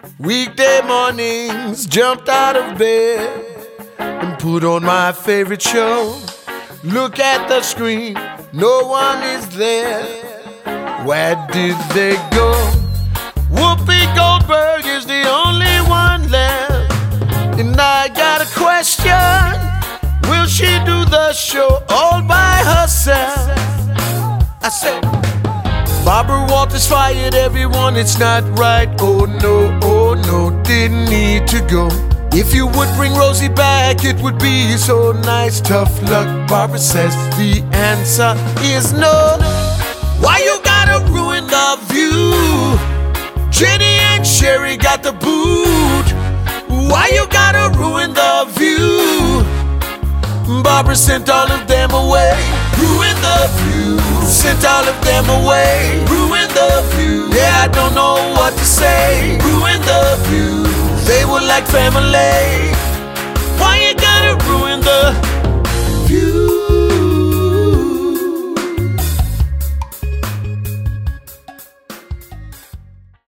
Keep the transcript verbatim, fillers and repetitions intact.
Weekday mornings, jumped out of bed and put on my favorite show. Look at the screen, no one is there. Where did they go? Whoopi Goldberg is the only one left. And I got a question, will she do the show all by herself? I said, Barbara Walters fired everyone, it's not right. Oh no, oh no, didn't need to go. If you would bring Rosie back, it would be so nice. Tough luck, Barbara says, the answer is no. Why you gotta ruin the view? Jenny and Sherry got the boot. Why you gotta ruin the view? Barbara sent all of them away. Ruin the view. Sent all of them away. Ruin the view. Yeah, I don't know what to say. Ruin the view. They were like family. Why you gotta ruin the